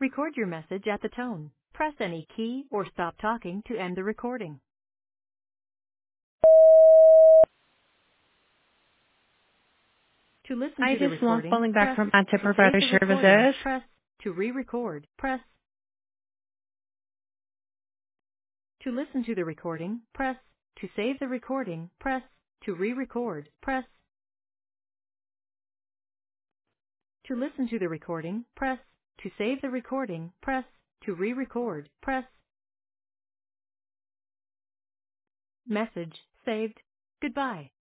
Record your message at the tone. Press any key or stop talking to end the recording. To listen Hi, to the this is Long recording, calling back press. from To Antiprovider save the recording, Services. press. To re-record, press. To listen to the recording, press. To save the recording, press. To re-record, press. To listen to the recording, press. To save the recording, press. To re-record, press. Message saved. Goodbye.